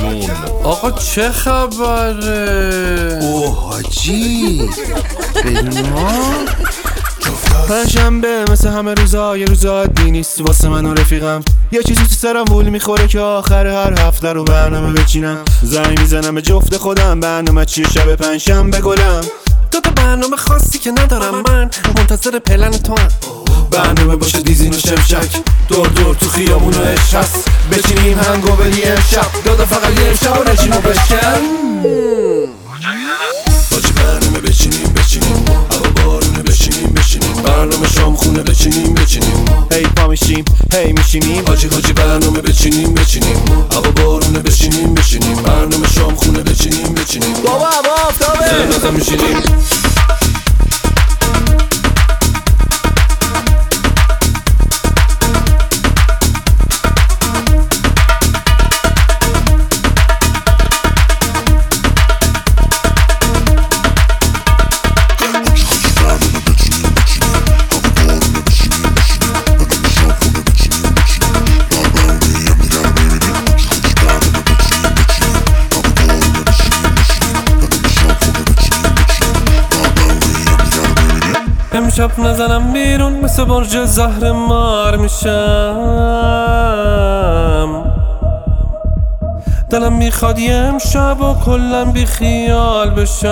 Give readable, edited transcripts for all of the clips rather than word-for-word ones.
مهمون. آقا چه خبره؟ اوه حاجی بدون ما پنجشنبه مثل همه روزا یه روز عادی نیست واسه من و رفیقم. یه چیزی تو سرم وول میخوره که آخر هر هفته رو برنامه بچینم. زنگ میزنم به جفت خودم برنامه چیه شب پنجشنبه گلم. تو برنامه خاصی که ندارم من منتظر پلن تو هم. برنامه باشه دیزین و شمشک دور دور تو خیابون و عشق هست. بچینیم هنگوبلی امشب دادا فقط یه امشب و رژیمو بشکن. حاجی برنامه بچینیم هوا بارونه بشینیم برنامه شام خونه بچینیم هی پا میشیم هی میشینیم حاجی برنامه بچینیم هوا بارونه بشینیم برنامه شام خونه بچینیم بابا هوا آفتابه زنازم میشینیم. امشب نزنم بیرون مثل برج زهر مار میشم. دلم میخواد یه امشب و کلن بی خیال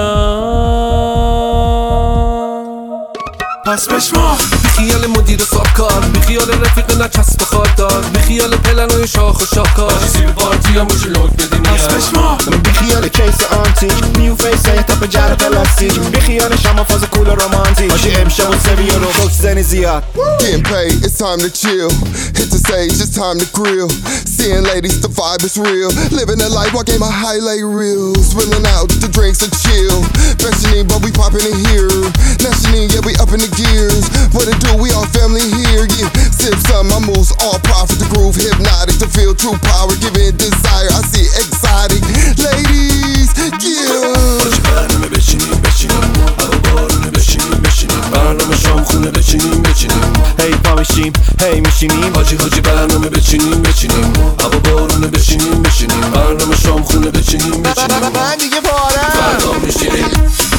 بشم. پس بشما بی خیال مدیر و سابکار، بی خیال رفیق نچسب و خاردار، بی خیال پلن و شاخ و شاکار. سیب پارتی هم موش لوک بدیم. پس بشما بی خیال کیس آنتیک نیو فیس های تاپ جر پلاستیک، بی خیال شما فاز کول و رومانتیک. باشه امشب و سوی رو فوکس زنی زیاد. Getting paid, it's time to chill. Hit the stage, it's time to grill. Seeing ladies, the vibe is real. Living a life, I gave my highlight reels. Spilling out the drinks and chill. Fashioning, but we popping in here. Nationing, yeah, we up in the gears. What it do, we all family here, yeah. Sip some, my moves all profit. The groove hypnotic, to feel true power. Giving desire, I see exotic. Ladies, yeah. حاجی برنامه بچینیم هوا بارونه بشینیم برنامه شام خونه بچینیم هی پا میشیم هی میشینیم حاجی برنامه بچینیم هوا بارونه بشینیم برنامه شام خونه بچینیم من دیگه پارم فردا میشینیم.